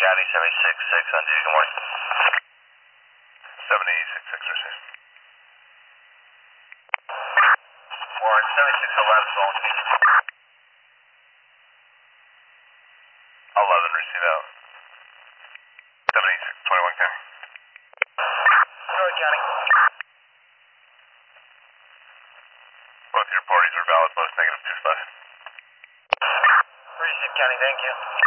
County 76-6 on duty. Good morning. 76-6 receive. Warren 7611 phone. 11 receive out. 76-21 County. Troy County. Both your parties are valid, both -2 flash. Receive County, thank you.